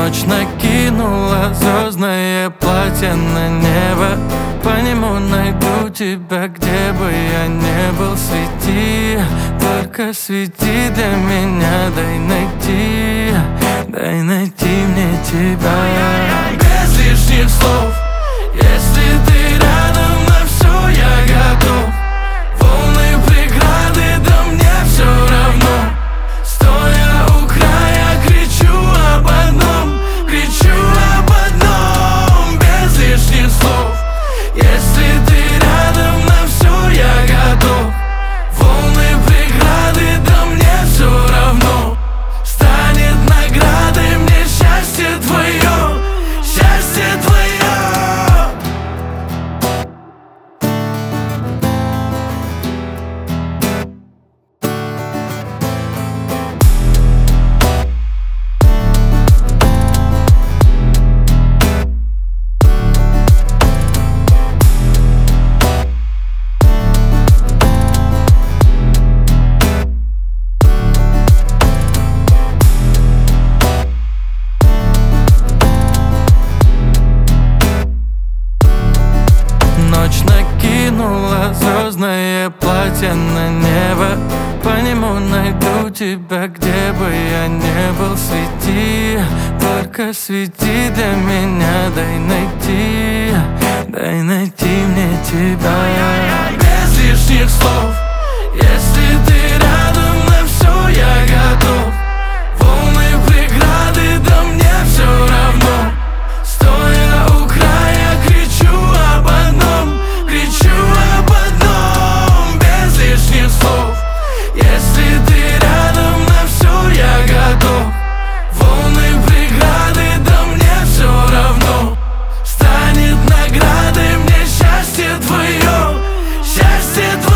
Ночь накинула звездное платье на небо. По нему найду тебя, где бы я не был. Свети, только свети для меня. Дай найти мне тебя. Без лишних слов, если ты рядом, на все я готов. Волны, преграды, да мне все равно. Стоя у края, кричу об одном. Без лишних слов, если ты рядом, на все я готов. Волны, преграды, да мне все равно. Станет наградой мне счастье твое, счастье твое. Ночь накинула звездное платье на небо. По нему найду тебя, где бы я не был. Свети, только свети для меня. Дай найти мне тебя. Без лишних слов, если ты рядом, на все я готов. Волны, преграды, да мне все равно. Стоя у края, кричу об одном. Без лишних слов, если ты рядом, на все я готов. Волны, преграды, да мне все равно. Станет наградой мне счастье твое, счастье твое.